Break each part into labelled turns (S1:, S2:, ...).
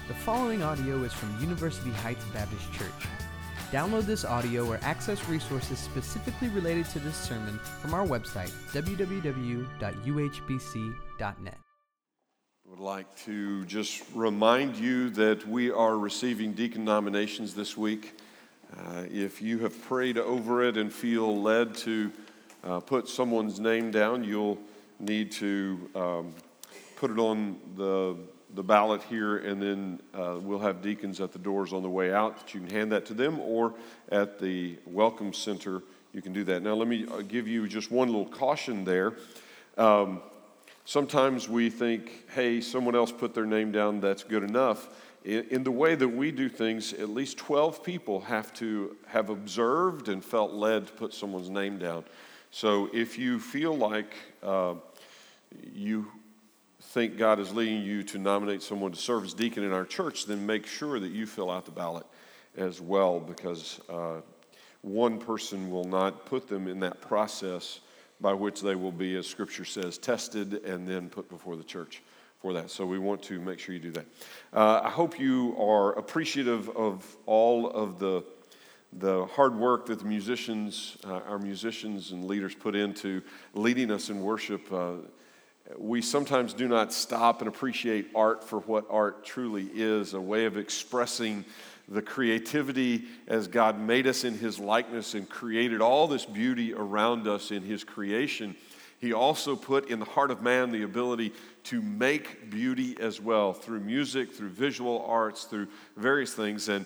S1: The following audio is from University Heights Baptist Church. Download this audio or access resources specifically related to this sermon from our website, www.uhbc.net.
S2: I would like to just remind you that we are receiving deacon nominations this week. If you have prayed over it and feel led to put someone's name down, you'll need to put it on the ballot here, and then we'll have deacons at the doors on the way out that you can hand that to them, or at the Welcome Center, you can do that. Now, let me give you just one little caution there. Sometimes we think, hey, someone else put their name down, that's good enough. In the way that we do things, at least 12 people have to have observed and felt led to put someone's name down. So if you feel like you think God is leading you to nominate someone to serve as deacon in our church, then make sure that you fill out the ballot as well, because one person will not put them in that process by which they will be, as Scripture says, tested and then put before the church for that. So we want to make sure you do that. I hope you are appreciative of all of the hard work that the musicians, our musicians and leaders put into leading us in worship. We sometimes do not stop and appreciate art for what art truly is, a way of expressing the creativity as God made us in His likeness and created all this beauty around us in His creation. He also put in the heart of man the ability to make beauty as well through music, through visual arts, through various things. And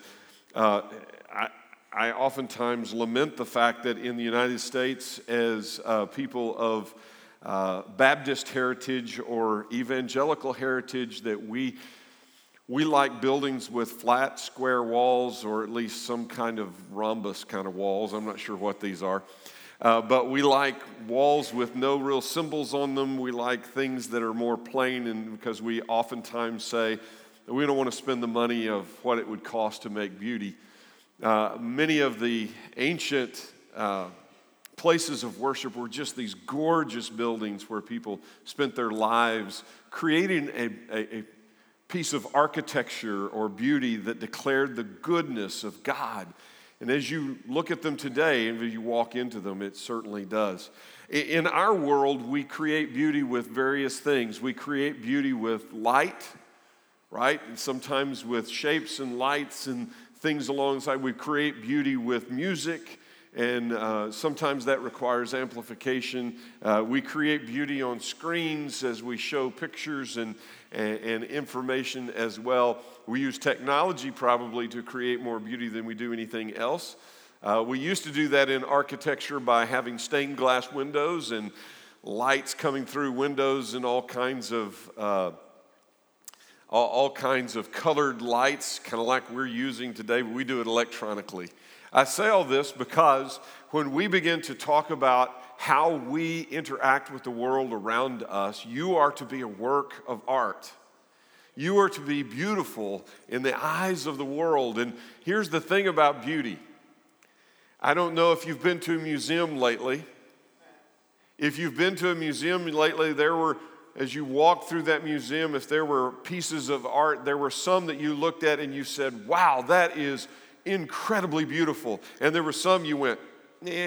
S2: I oftentimes lament the fact that in the United States, as people of Baptist heritage or evangelical heritage, that we like buildings with flat, square walls, or at least some kind of rhombus kind of walls. I'm not sure what these are. But we like walls with no real symbols on them. We like things that are more plain, and because we oftentimes say that we don't want to spend the money of what it would cost to make beauty. Many of the ancient places of worship were just these gorgeous buildings where people spent their lives creating a piece of architecture or beauty that declared the goodness of God. And as you look at them today, and as you walk into them, it certainly does. In our world, we create beauty with various things. We create beauty with light, right? And sometimes with shapes and lights and things alongside. We create beauty with music, and sometimes that requires amplification. We create beauty on screens as we show pictures and information as well. We use technology probably to create more beauty than we do anything else. We used to do that in architecture by having stained glass windows and lights coming through windows and all kinds of colored lights, kind of like we're using today, but we do it electronically. I say all this because when we begin to talk about how we interact with the world around us, you are to be a work of art. You are to be beautiful in the eyes of the world. And here's the thing about beauty. I don't know if you've been to a museum lately. If you've been to a museum lately, as you walked through that museum, if there were pieces of art, there were some that you looked at and you said, wow, that is incredibly beautiful. And there were some you went, nah.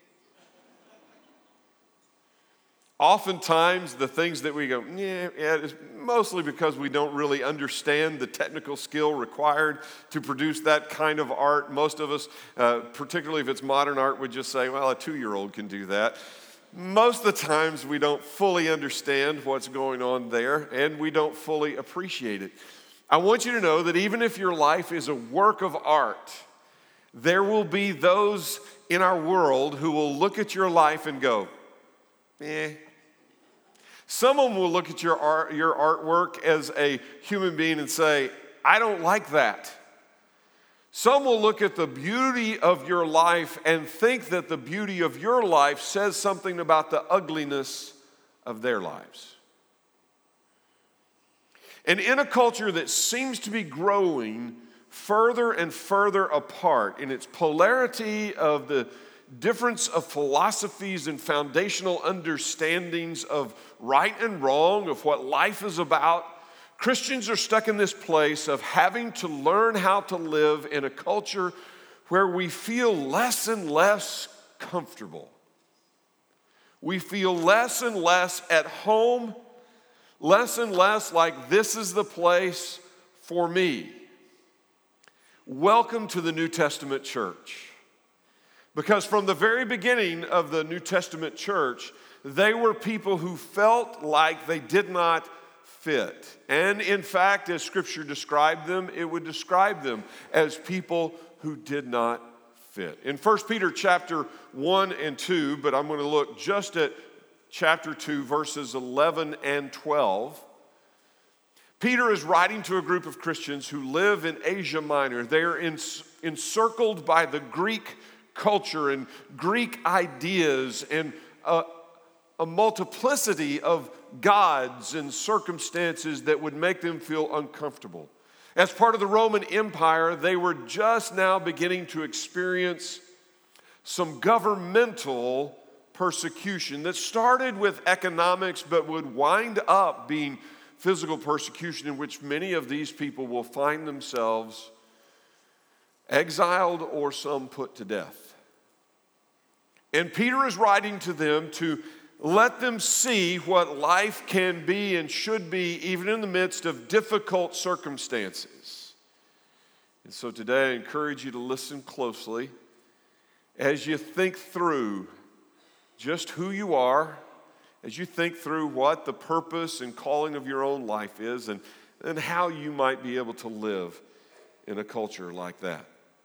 S2: Oftentimes, the things that we go, yeah, it's mostly because we don't really understand the technical skill required to produce that kind of art. Most of us, particularly if it's modern art, would just say, well, a 2-year-old can do that. Most of the times, we don't fully understand what's going on there, and we don't fully appreciate it. I want you to know that even if your life is a work of art, there will be those in our world who will look at your life and go, eh. Someone will look at your artwork as a human being and say, I don't like that. Some will look at the beauty of your life and think that the beauty of your life says something about the ugliness of their lives. And in a culture that seems to be growing further and further apart in its polarity of the difference of philosophies and foundational understandings of right and wrong, of what life is about, Christians are stuck in this place of having to learn how to live in a culture where we feel less and less comfortable. We feel less and less at home, less and less like this is the place for me. Welcome to the New Testament church. Because from the very beginning of the New Testament church, they were people who felt like they did not fit. And in fact, as Scripture described them, it would describe them as people who did not fit. In 1 Peter chapter 1 and 2, but I'm going to look just at chapter 2, verses 11 and 12. Peter is writing to a group of Christians who live in Asia Minor. They are encircled by the Greek culture and Greek ideas and a multiplicity of gods and circumstances that would make them feel uncomfortable. As part of the Roman Empire, they were just now beginning to experience some governmental persecution that started with economics but would wind up being physical persecution in which many of these people will find themselves exiled or some put to death. And Peter is writing to them to let them see what life can be and should be even in the midst of difficult circumstances. And so today I encourage you to listen closely as you think through just who you are, as you think through what the purpose and calling of your own life is and how you might be able to live in a culture like that.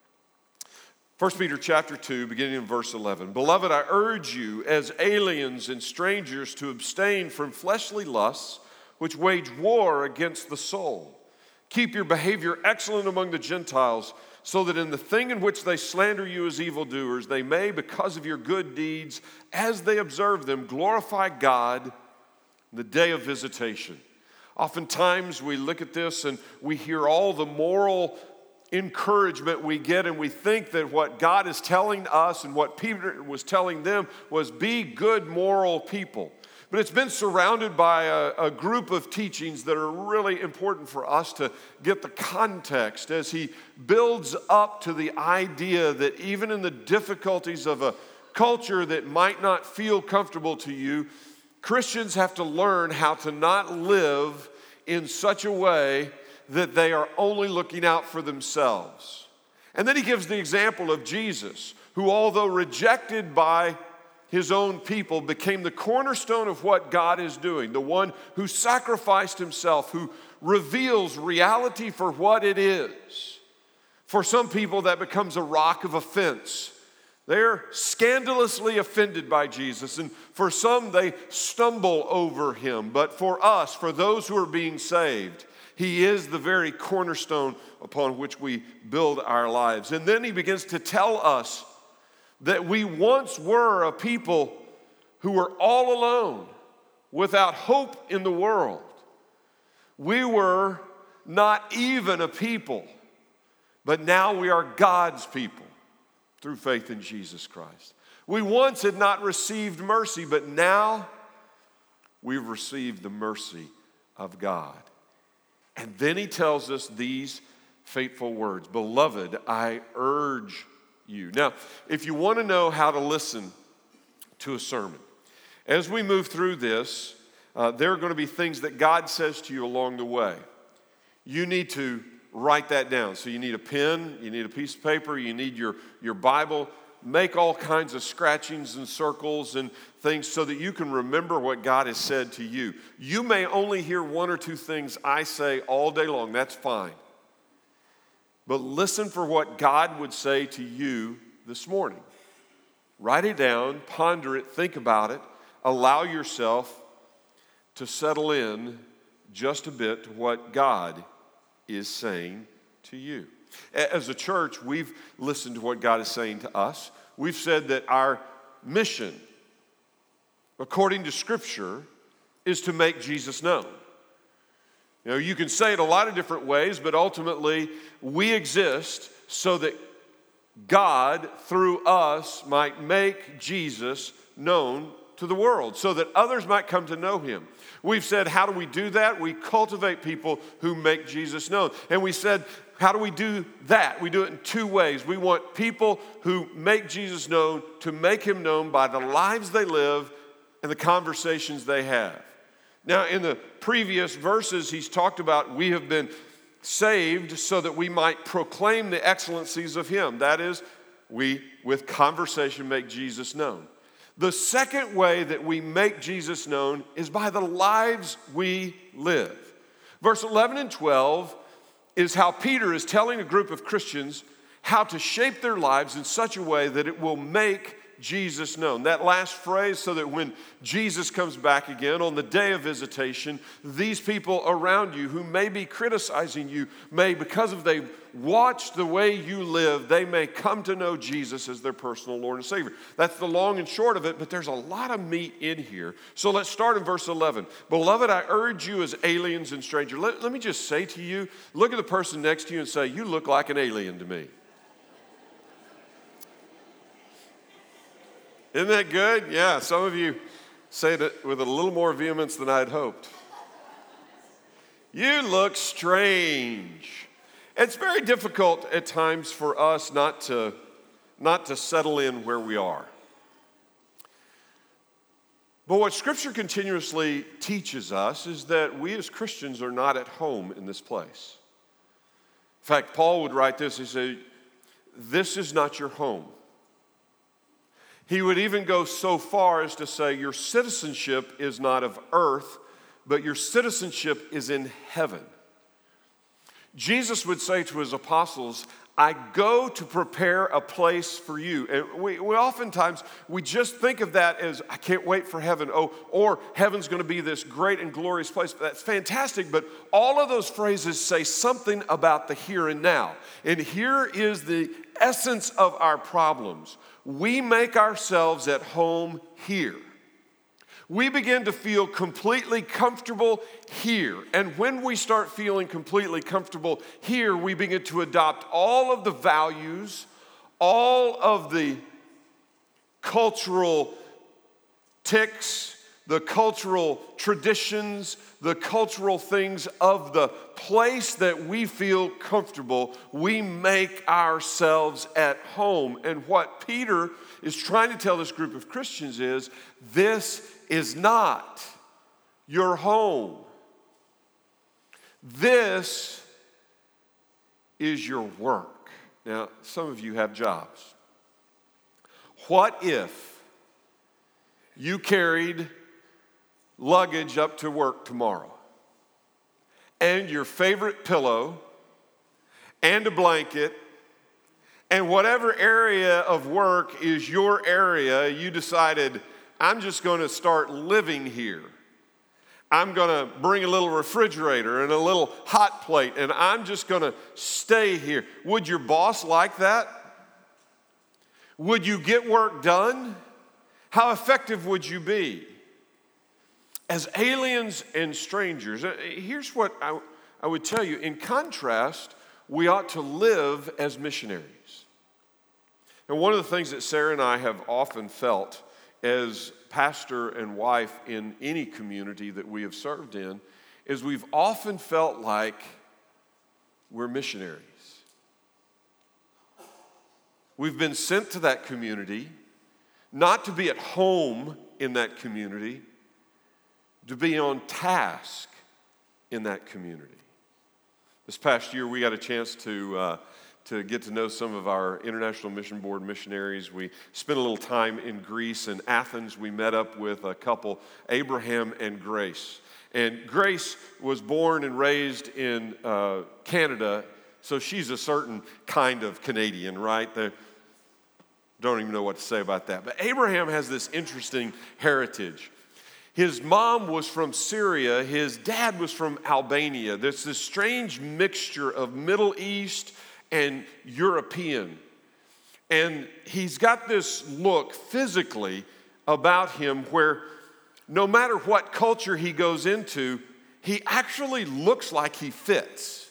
S2: 1 Peter chapter 2, beginning in verse 11. Beloved, I urge you as aliens and strangers to abstain from fleshly lusts which wage war against the soul. Keep your behavior excellent among the Gentiles, so that in the thing in which they slander you as evildoers, they may, because of your good deeds, as they observe them, glorify God in the day of visitation. Oftentimes we look at this and we hear all the moral encouragement we get, and we think that what God is telling us and what Peter was telling them was be good moral people. But it's been surrounded by a group of teachings that are really important for us to get the context as he builds up to the idea that even in the difficulties of a culture that might not feel comfortable to you, Christians have to learn how to not live in such a way that they are only looking out for themselves. And then he gives the example of Jesus, who although rejected by his own people, became the cornerstone of what God is doing, the one who sacrificed himself, who reveals reality for what it is. For some people, that becomes a rock of offense. They're scandalously offended by Jesus, and for some, they stumble over him. But for us, for those who are being saved, he is the very cornerstone upon which we build our lives. And then he begins to tell us that we once were a people who were all alone, without hope in the world. We were not even a people, but now we are God's people through faith in Jesus Christ. We once had not received mercy, but now we've received the mercy of God. And then he tells us these fateful words. Beloved, I urge you. Now, if you want to know how to listen to a sermon, as we move through this, there are going to be things that God says to you along the way. You need to write that down. So you need a pen, you need a piece of paper, you need your Bible. Make all kinds of scratchings and circles and things so that you can remember what God has said to you. You may only hear one or two things I say all day long. That's fine. But listen for what God would say to you this morning. Write it down, ponder it, think about it. Allow yourself to settle in just a bit to what God is saying to you. As a church, we've listened to what God is saying to us. We've said that our mission, according to Scripture, is to make Jesus known. You know, you can say it a lot of different ways, but ultimately we exist so that God, through us, might make Jesus known to the world so that others might come to know him. We've said, how do we do that? We cultivate people who make Jesus known. And we said, how do we do that? We do it in two ways. We want people who make Jesus known to make him known by the lives they live and the conversations they have. Now, in the previous verses, he's talked about we have been saved so that we might proclaim the excellencies of him. That is, we, with conversation, make Jesus known. The second way that we make Jesus known is by the lives we live. Verse 11 and 12 is how Peter is telling a group of Christians how to shape their lives in such a way that it will make Jesus known. That last phrase, so that when Jesus comes back again on the day of visitation, these people around you who may be criticizing you may, because of they've watched the way you live, they may come to know Jesus as their personal Lord and Savior. That's the long and short of it, but there's a lot of meat in here. So let's start in verse 11. Beloved, I urge you as aliens and strangers. Let me just say to you, look at the person next to you and say, you look like an alien to me. Isn't that good? Yeah, some of you say it with a little more vehemence than I'd hoped. You look strange. It's very difficult at times for us not to settle in where we are. But what Scripture continuously teaches us is that we as Christians are not at home in this place. In fact, Paul would write this, he said, this is not your home. He would even go so far as to say your citizenship is not of earth, but your citizenship is in heaven. Jesus would say to his apostles, I go to prepare a place for you. And we oftentimes, we just think of that as, I can't wait for heaven. Oh, or heaven's going to be this great and glorious place. That's fantastic, but all of those phrases say something about the here and now. And here is the essence of our problems. We make ourselves at home here. We begin to feel completely comfortable here. And when we start feeling completely comfortable here, we begin to adopt all of the values, all of the cultural tics, the cultural traditions, the cultural things of the place that we feel comfortable. We make ourselves at home. And what Peter is trying to tell this group of Christians is, this is not your home. This is your work. Now, some of you have jobs. What if you carried luggage up to work tomorrow, and your favorite pillow, and a blanket, and whatever area of work is your area, you decided, I'm just going to start living here. I'm going to bring a little refrigerator and a little hot plate, and I'm just going to stay here. Would your boss like that? Would you get work done? How effective would you be? As aliens and strangers, here's what I would tell you. In contrast, we ought to live as missionaries. And one of the things that Sarah and I have often felt as pastor and wife in any community that we have served in is we've often felt like we're missionaries. We've been sent to that community not to be at home in that community, to be on task in that community. This past year, we got a chance to get to know some of our International Mission Board missionaries. We spent a little time in Greece. In Athens, we met up with a couple, Abraham and Grace. And Grace was born and raised in Canada, so she's a certain kind of Canadian, right? Don't even know what to say about that. But Abraham has this interesting heritage. His mom was from Syria. His dad was from Albania. There's this strange mixture of Middle East and European. And he's got this look physically about him where no matter what culture he goes into, he actually looks like he fits.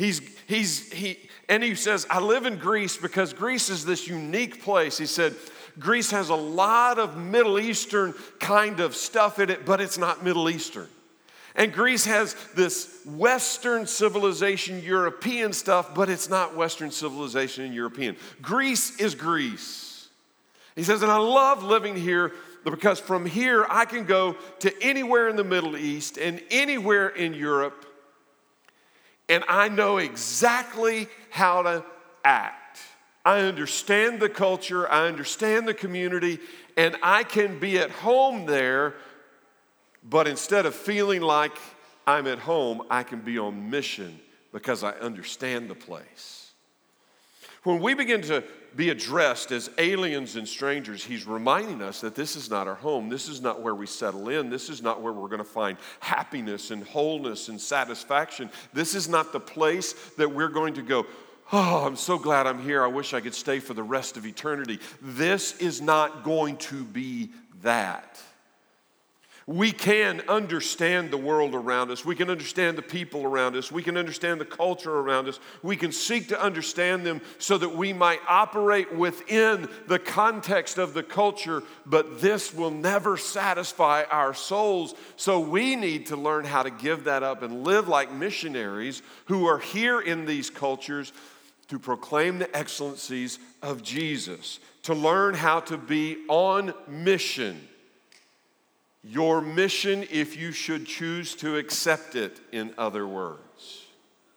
S2: And he says, I live in Greece because Greece is this unique place. He said, Greece has a lot of Middle Eastern kind of stuff in it, but it's not Middle Eastern. And Greece has this Western civilization, European stuff, but it's not Western civilization and European. Greece is Greece. He says, and I love living here because from here I can go to anywhere in the Middle East and anywhere in Europe, and I know exactly how to act. I understand the culture, I understand the community, and I can be at home there. But instead of feeling like I'm at home, I can be on mission because I understand the place. When we begin to be addressed as aliens and strangers, he's reminding us that this is not our home. This is not where we settle in. This is not where we're going to find happiness and wholeness and satisfaction. This is not the place that we're going to go, oh, I'm so glad I'm here. I wish I could stay for the rest of eternity. This is not going to be that. We can understand the world around us. We can understand the people around us. We can understand the culture around us. We can seek to understand them so that we might operate within the context of the culture, but this will never satisfy our souls. So we need to learn how to give that up and live like missionaries who are here in these cultures to proclaim the excellencies of Jesus, to learn how to be on mission. Your mission, if you should choose to accept it, in other words.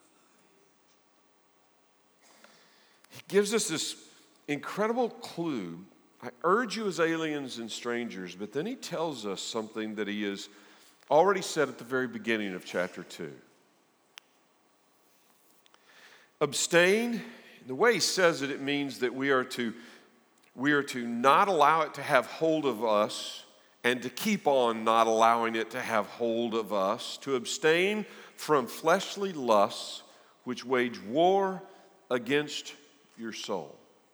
S2: He gives us this incredible clue. I urge you as aliens and strangers, but then he tells us something that he has already said at the very beginning of chapter 2. Abstain, the way he says it, it means that we are to not allow it to have hold of us, and to keep on not allowing it to have hold of us, to abstain from fleshly lusts which wage war against your soul.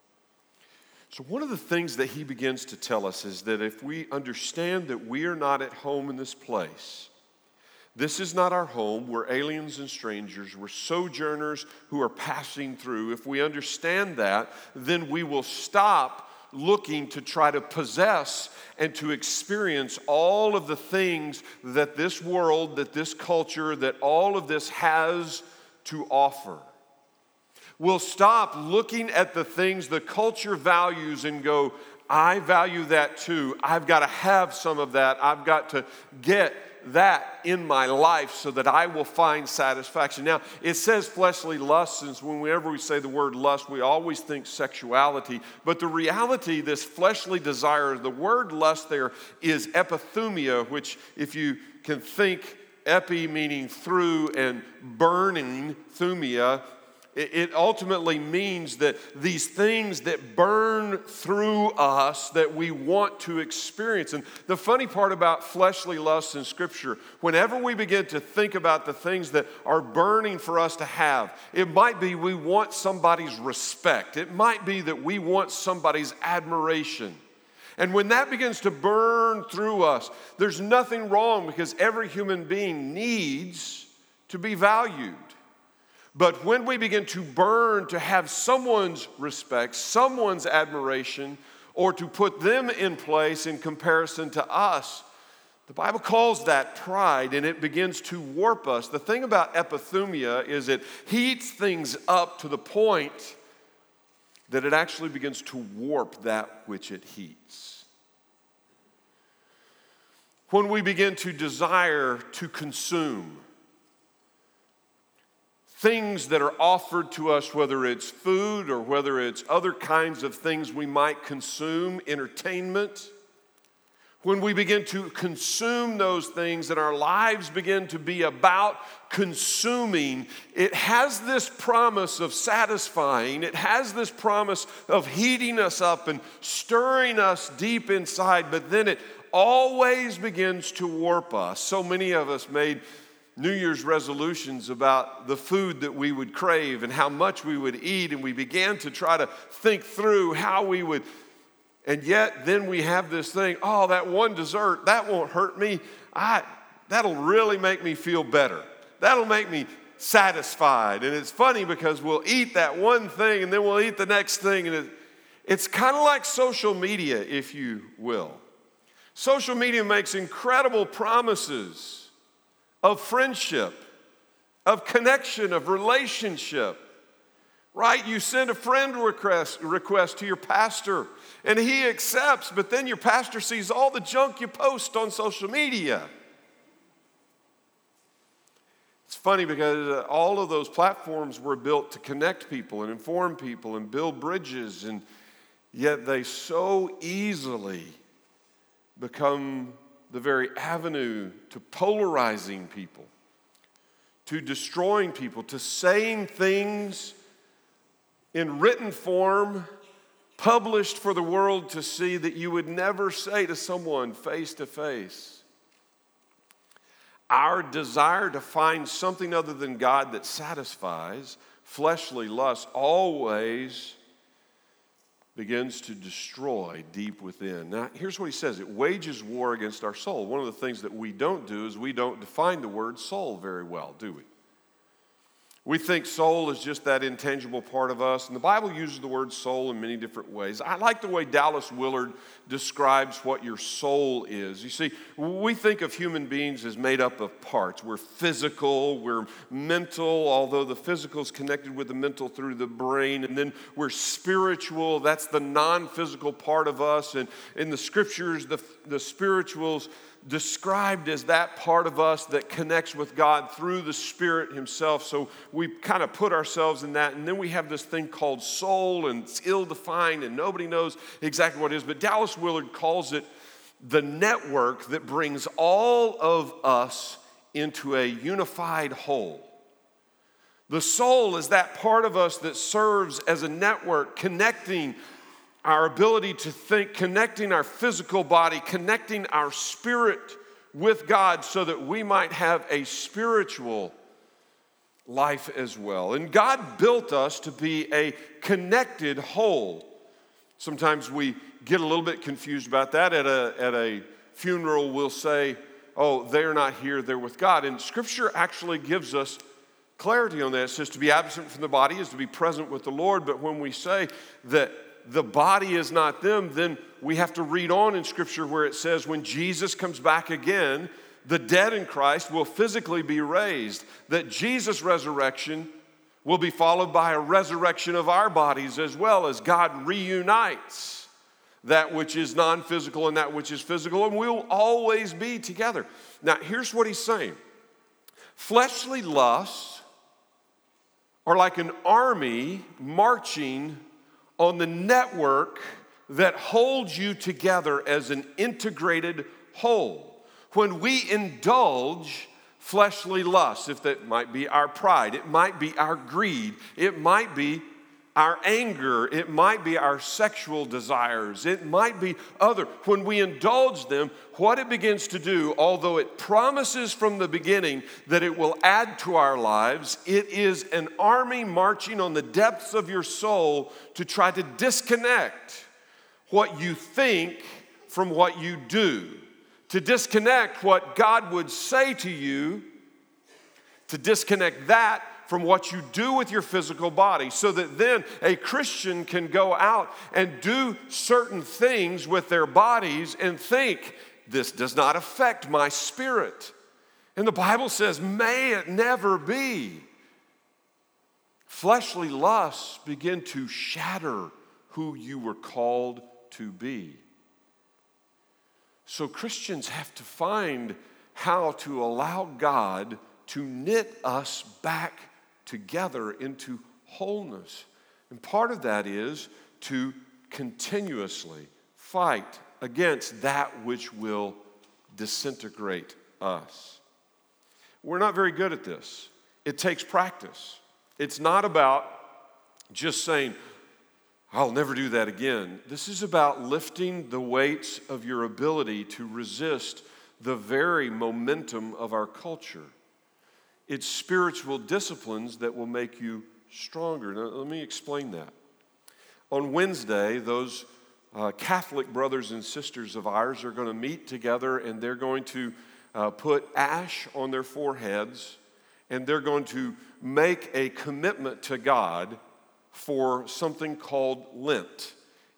S2: So one of the things that he begins to tell us is that if we understand that we are not at home in this place, this is not our home, we're aliens and strangers, we're sojourners who are passing through. If we understand that, then we will stop looking to try to possess and to experience all of the things that this world, that this culture, that all of this has to offer. We'll stop looking at the things the culture values and go, I value that too. I've got to have some of that. I've got to get that in my life so that I will find satisfaction. Now, it says fleshly lusts, and whenever we say the word lust, we always think sexuality. But the reality, this fleshly desire, the word lust there is epithumia, which if you can think epi meaning through and burning, thumia, it ultimately means that these things that burn through us that we want to experience. And the funny part about fleshly lusts in Scripture, whenever we begin to think about the things that are burning for us to have, it might be we want somebody's respect. It might be that we want somebody's admiration. And when that begins to burn through us, there's nothing wrong because every human being needs to be valued. But when we begin to burn to have someone's respect, someone's admiration, or to put them in place in comparison to us, the Bible calls that pride, and it begins to warp us. The thing about epithumia is it heats things up to the point that it actually begins to warp that which it heats. When we begin to desire to consume things that are offered to us, whether it's food or whether it's other kinds of things we might consume, entertainment, when we begin to consume those things and our lives begin to be about consuming, it has this promise of satisfying. It has this promise of heating us up and stirring us deep inside, but then it always begins to warp us. So many of us made New Year's resolutions about the food that we would crave and how much we would eat, and we began to try to think through how we would, and yet then we have this thing, oh, that one dessert, that won't hurt me. That'll really make me feel better. That'll make me satisfied. And it's funny because we'll eat that one thing and then we'll eat the next thing, It's kind of like social media, if you will. Social media makes incredible promises of friendship, of connection, of relationship. Right? You send a friend request to your pastor, and he accepts, but then your pastor sees all the junk you post on social media. It's funny because all of those platforms were built to connect people and inform people and build bridges, and yet they so easily become the very avenue to polarizing people, to destroying people, to saying things in written form, published for the world to see, that you would never say to someone face to face. Our desire to find something other than God that satisfies fleshly lust always begins to destroy deep within. Now, here's what he says. It wages war against our soul. One of the things that we don't do is we don't define the word soul very well, do we? We think soul is just that intangible part of us, and the Bible uses the word soul in many different ways. I like the way Dallas Willard describes what your soul is. You see, we think of human beings as made up of parts. We're physical, we're mental, although the physical is connected with the mental through the brain, and then we're spiritual. That's the non-physical part of us, and in the scriptures, the spirituals described as that part of us that connects with God through the Spirit himself. So we kind of put ourselves in that. And then we have this thing called soul, and it's ill-defined, and nobody knows exactly what it is. But Dallas Willard calls it the network that brings all of us into a unified whole. The soul is that part of us that serves as a network, connecting our ability to think, connecting our physical body, connecting our spirit with God so that we might have a spiritual life as well. And God built us to be a connected whole. Sometimes we get a little bit confused about that. At a funeral, we'll say, oh, they're not here, they're with God. And Scripture actually gives us clarity on that. It says to be absent from the body is to be present with the Lord. But when we say that the body is not them, then we have to read on in Scripture where it says when Jesus comes back again, the dead in Christ will physically be raised, that Jesus' resurrection will be followed by a resurrection of our bodies as well, as God reunites that which is non-physical and that which is physical, and we'll always be together. Now, here's what he's saying. Fleshly lusts are like an army marching on the network that holds you together as an integrated whole. When we indulge fleshly lusts, if that might be our pride, it might be our greed, it might be our anger, it might be our sexual desires, it might be other. When we indulge them, what it begins to do, although it promises from the beginning that it will add to our lives, it is an army marching on the depths of your soul to try to disconnect what you think from what you do, to disconnect what God would say to you, to disconnect that from what you do with your physical body, so that then a Christian can go out and do certain things with their bodies and think, this does not affect my spirit. And the Bible says, may it never be. Fleshly lusts begin to shatter who you were called to be. So Christians have to find how to allow God to knit us back together into wholeness. And part of that is to continuously fight against that which will disintegrate us. We're not very good at this. It takes practice. It's not about just saying, I'll never do that again. This is about lifting the weights of your ability to resist the very momentum of our culture. It's spiritual disciplines that will make you stronger. Now, let me explain that. On Wednesday, those Catholic brothers and sisters of ours are going to meet together, and they're going to put ash on their foreheads, and they're going to make a commitment to God for something called Lent.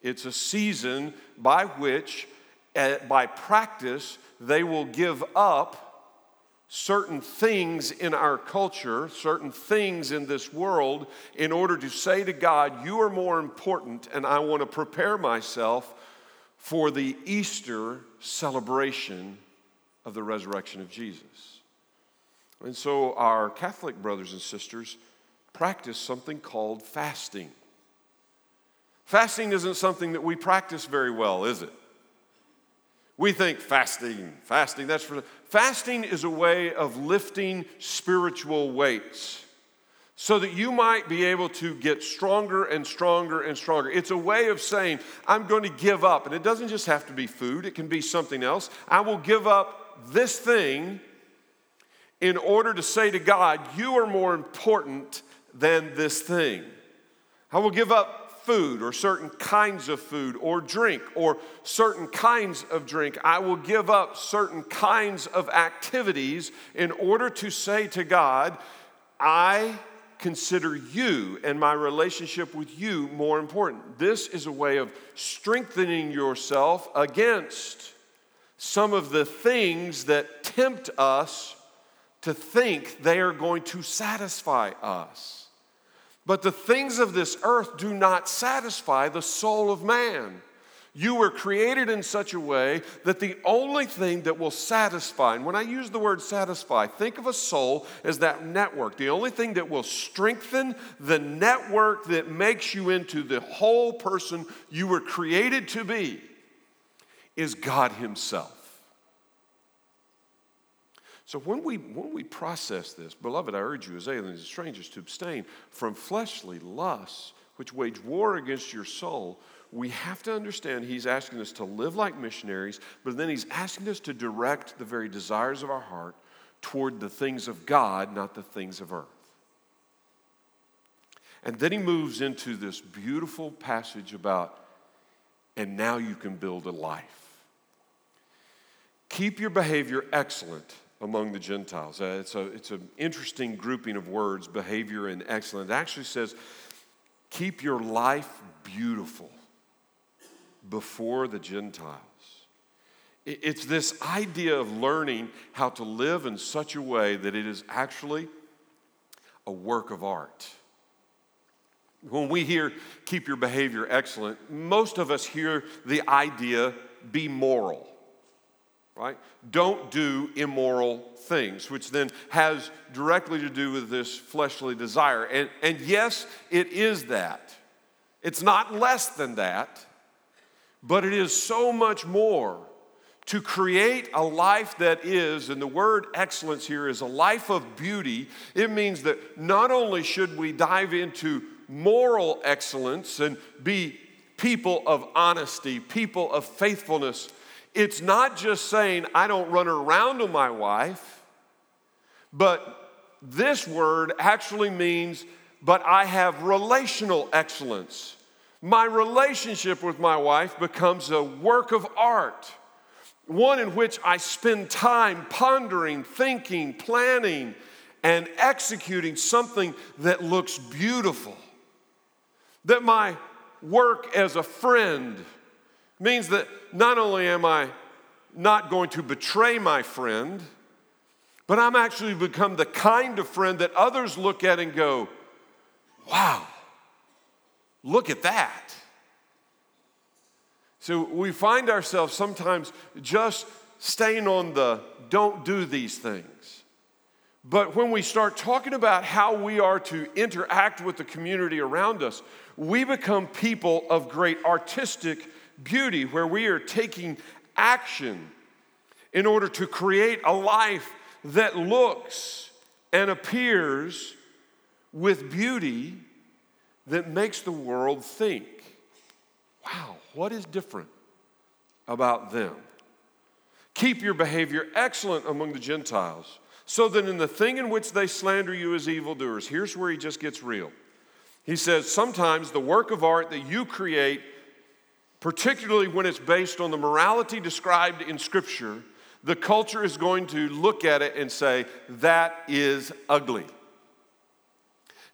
S2: It's a season by which, by practice, they will give up certain things in our culture, certain things in this world, in order to say to God, you are more important, and I want to prepare myself for the Easter celebration of the resurrection of Jesus. And so our Catholic brothers and sisters practice something called fasting. Fasting isn't something that we practice very well, is it? We think fasting, that's for... Fasting is a way of lifting spiritual weights so that you might be able to get stronger and stronger and stronger. It's a way of saying, I'm going to give up. And it doesn't just have to be food. It can be something else. I will give up this thing in order to say to God, you are more important than this thing. I will give up food or certain kinds of food or drink or certain kinds of drink. I will give up certain kinds of activities in order to say to God, I consider you and my relationship with you more important. This is a way of strengthening yourself against some of the things that tempt us to think they are going to satisfy us. But the things of this earth do not satisfy the soul of man. You were created in such a way that the only thing that will satisfy, and when I use the word satisfy, think of a soul as that network. The only thing that will strengthen the network that makes you into the whole person you were created to be is God Himself. So when we process this, beloved, I urge you as aliens and strangers to abstain from fleshly lusts which wage war against your soul. We have to understand He's asking us to live like missionaries, but then He's asking us to direct the very desires of our heart toward the things of God, not the things of earth. And then He moves into this beautiful passage about, and now you can build a life. Keep your behavior excellent among the Gentiles. It's an interesting grouping of words, behavior and excellent. It actually says, keep your life beautiful before the Gentiles. It's this idea of learning how to live in such a way that it is actually a work of art. When we hear keep your behavior excellent, most of us hear the idea be moral. Right? Don't do immoral things, which then has directly to do with this fleshly desire. And yes, it is that. It's not less than that, but it is so much more to create a life that is, and the word excellence here is a life of beauty. It means that not only should we dive into moral excellence and be people of honesty, people of faithfulness. It's not just saying, I don't run around on my wife, but this word actually means, but I have relational excellence. My relationship with my wife becomes a work of art, one in which I spend time pondering, thinking, planning, and executing something that looks beautiful. That my work as a friend means that not only am I not going to betray my friend, but I'm actually become the kind of friend that others look at and go, wow, look at that. So we find ourselves sometimes just staying on the don't do these things. But when we start talking about how we are to interact with the community around us, we become people of great artistic beauty, where we are taking action in order to create a life that looks and appears with beauty that makes the world think, wow, what is different about them? Keep your behavior excellent among the Gentiles, so that in the thing in which they slander you as evildoers, here's where he just gets real. He says, sometimes the work of art that you create, particularly when it's based on the morality described in Scripture, the culture is going to look at it and say, that is ugly.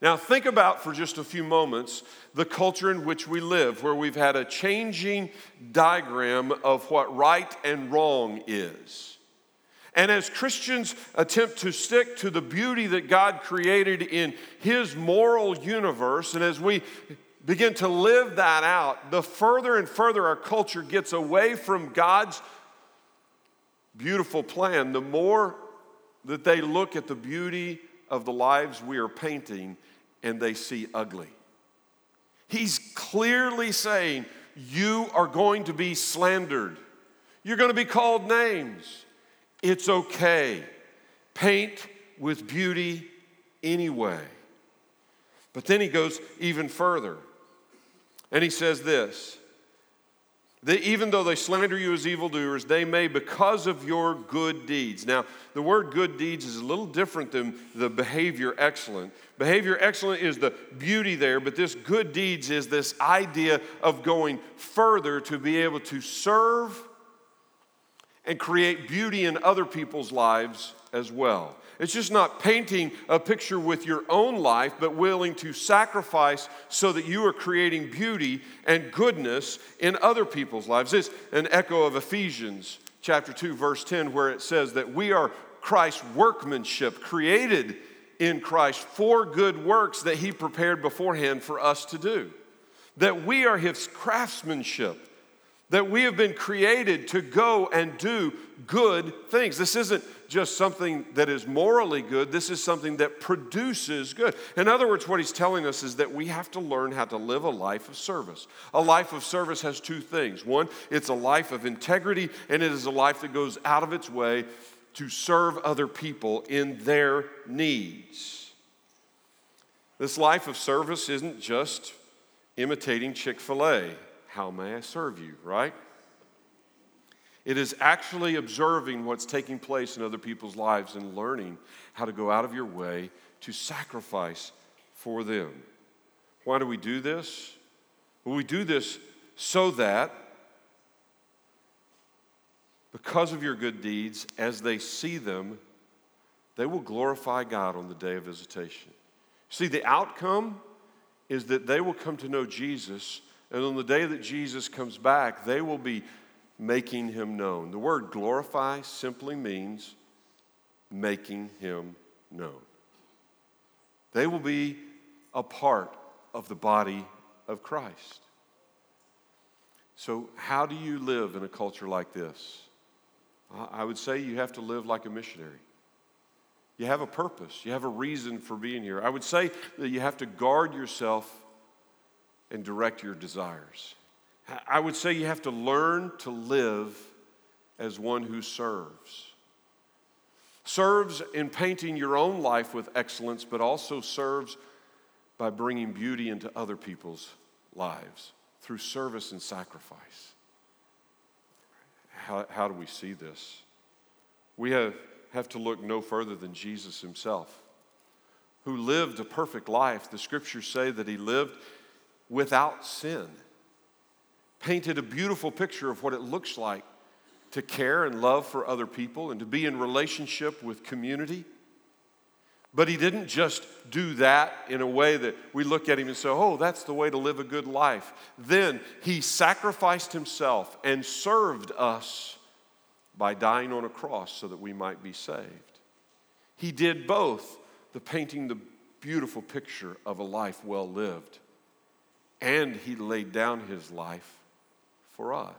S2: Now, think about for just a few moments the culture in which we live, where we've had a changing diagram of what right and wrong is. And as Christians attempt to stick to the beauty that God created in His moral universe, and as we begin to live that out, the further and further our culture gets away from God's beautiful plan, the more that they look at the beauty of the lives we are painting and they see ugly. He's clearly saying, you are going to be slandered. You're going to be called names. It's okay. Paint with beauty anyway. But then he goes even further. And he says this, that even though they slander you as evildoers, they may because of your good deeds. Now, the word good deeds is a little different than the behavior excellent. Behavior excellent is the beauty there, but this good deeds is this idea of going further to be able to serve and create beauty in other people's lives as well. It's just not painting a picture with your own life, but willing to sacrifice so that you are creating beauty and goodness in other people's lives. It's an echo of Ephesians chapter 2, verse 10, where it says that we are Christ's workmanship, created in Christ for good works that He prepared beforehand for us to do. That we are His craftsmanship, that we have been created to go and do good things. This isn't just something that is morally good. This is something that produces good. In other words, what he's telling us is that we have to learn how to live a life of service. A life of service has two things. One, it's a life of integrity, and it is a life that goes out of its way to serve other people in their needs. This life of service isn't just imitating Chick-fil-A. How may I serve you, right? It is actually observing what's taking place in other people's lives and learning how to go out of your way to sacrifice for them. Why do we do this? Well, we do this so that because of your good deeds, as they see them, they will glorify God on the day of visitation. See, the outcome is that they will come to know Jesus, and on the day that Jesus comes back, they will be making Him known. The word glorify simply means making Him known. They will be a part of the body of Christ. So how do you live in a culture like this? I would say you have to live like a missionary. You have a purpose. You have a reason for being here. I would say that you have to guard yourself and direct your desires. I would say you have to learn to live as one who serves. Serves in painting your own life with excellence, but also serves by bringing beauty into other people's lives through service and sacrifice. How do we see this? We have to look no further than Jesus Himself, who lived a perfect life. The Scriptures say that He lived without sin. Painted a beautiful picture of what it looks like to care and love for other people and to be in relationship with community. But He didn't just do that in a way that we look at Him and say, oh, that's the way to live a good life. Then He sacrificed Himself and served us by dying on a cross so that we might be saved. He did both, the painting the beautiful picture of a life well lived, and He laid down His life for us.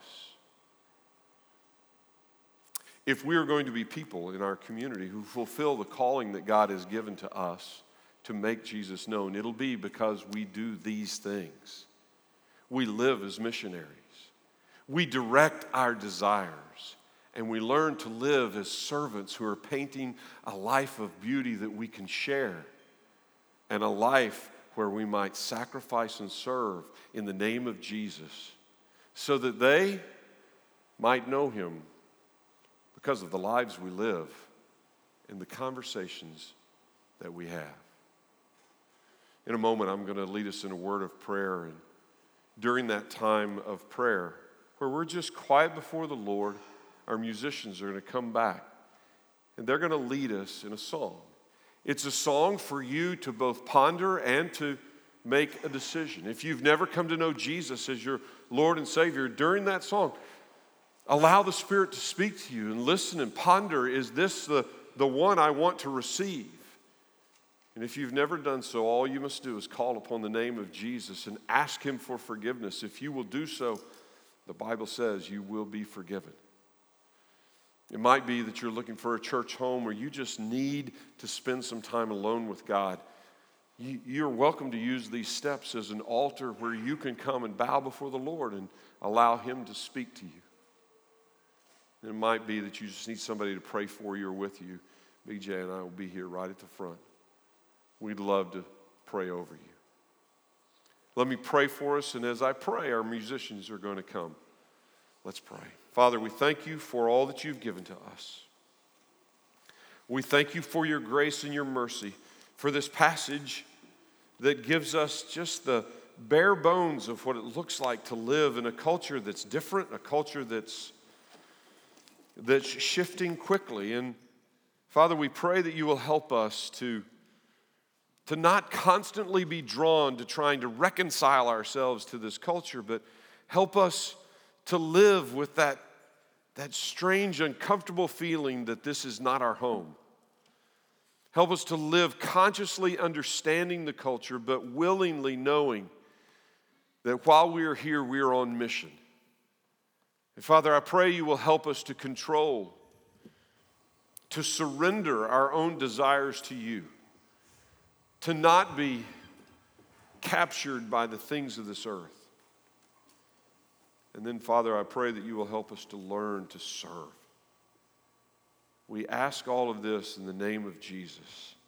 S2: If we are going to be people in our community who fulfill the calling that God has given to us to make Jesus known, it'll be because we do these things. We live as missionaries. We direct our desires, and we learn to live as servants who are painting a life of beauty that we can share, and a life where we might sacrifice and serve in the name of Jesus, so that they might know Him because of the lives we live and the conversations that we have. In a moment, I'm going to lead us in a word of prayer. And during that time of prayer, where we're just quiet before the Lord, our musicians are going to come back, and they're going to lead us in a song. It's a song for you to both ponder and to make a decision. If you've never come to know Jesus as your Lord and Savior, during that song, allow the Spirit to speak to you and listen and ponder, is this the one I want to receive? And if you've never done so, all you must do is call upon the name of Jesus and ask Him for forgiveness. If you will do so, the Bible says you will be forgiven. It might be that you're looking for a church home or you just need to spend some time alone with God. You're welcome to use these steps as an altar where you can come and bow before the Lord and allow Him to speak to you. It might be that you just need somebody to pray for you or with you. BJ and I will be here right at the front. We'd love to pray over you. Let me pray for us, and as I pray, our musicians are going to come. Let's pray. Father, we thank you for all that you've given to us. We thank you for your grace and your mercy, for this passage that gives us just the bare bones of what it looks like to live in a culture that's different, a culture that's shifting quickly. And Father, we pray that you will help us to not constantly be drawn to trying to reconcile ourselves to this culture, but help us to live with that strange, uncomfortable feeling that this is not our home. Help us to live consciously understanding the culture, but willingly knowing that while we are here, we are on mission. And Father, I pray you will help us to control, to surrender our own desires to you, to not be captured by the things of this earth. And then, Father, I pray that you will help us to learn to serve. We ask all of this in the name of Jesus.